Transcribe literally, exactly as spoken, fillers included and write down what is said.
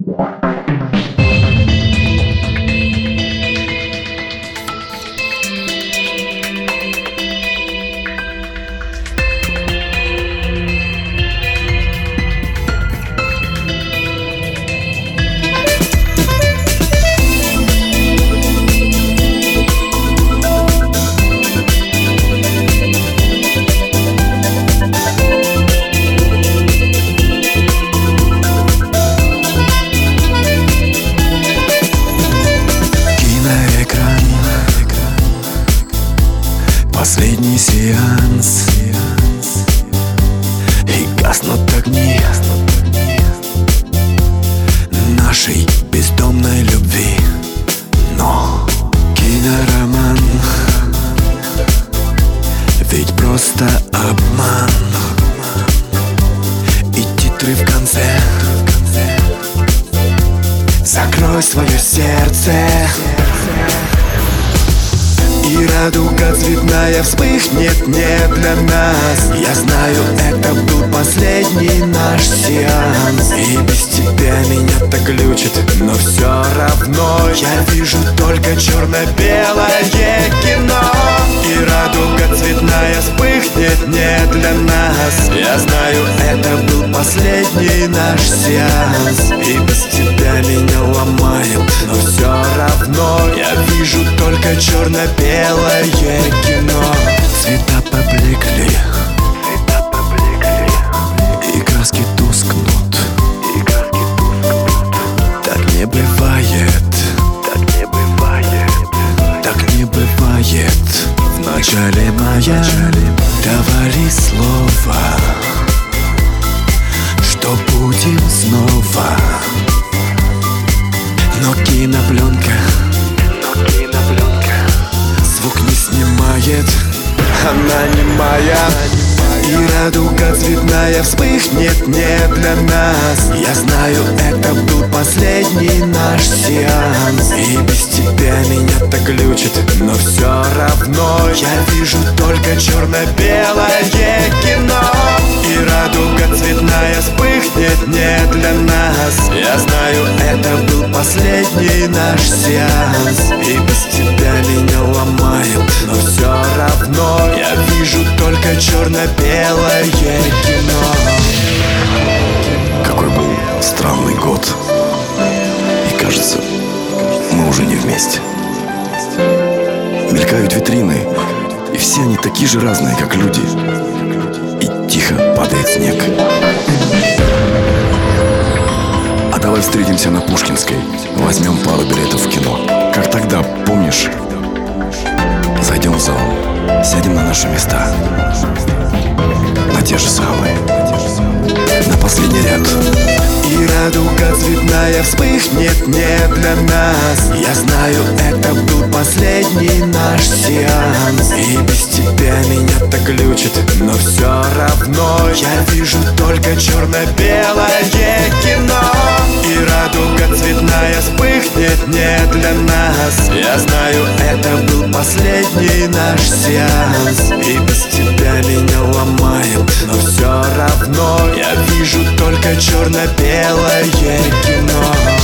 Последний сеанс, и гаснут огни нашей бездомной любви. Но кинороман ведь просто обман, и титры в конце. Закрой свое сердце, и радуга цветная вспыхнет не для нас. Я знаю, это был последний наш сеанс, и без тебя меня так глючит, но все равно я вижу только черно-белое кино. И радуга цветная вспыхнет не для нас. Я знаю, это был последний наш сеанс, и без тебя меня ломает, но все равно я вижу только черно-белое кино. Цвета поблекли, и краски тускнут. Так не бывает, так не бывает. В начале мая давали слово, что будем снова. Но кинопленка звук не снимает, она не моя. И радуга цветная вспыхнет не для нас. Я знаю, это был последний наш сеанс, и без тебя меня так глючит, но все равно я вижу только черно-белое кино. И радуга цветная вспыхнет не для нас. Я знаю, это был последний наш сеанс, и без тебя меня ломает, но все равно я вижу только черно-белое кино. Какой был странный год, и кажется, мы уже не вместе. Мелькают витрины, и все они такие же разные, как люди. И тихо падает снег. А давай встретимся на Пушкинской, возьмем пару билетов в кино. Как тогда, помнишь? Зайдем в зал, сядем на наши места, на те же самые, на последний ряд. И радуга цветная вспыхнет не для нас. Я знаю, это был последний наш сеанс, и без тебя меня так глючит, но все равно я вижу только черно-белое кино. И радуга цветная вспыхнет не для нас. Я знаю, это был последний наш сеанс, и без тебя меня ломает, но все равно я вижу только черно-белое кино.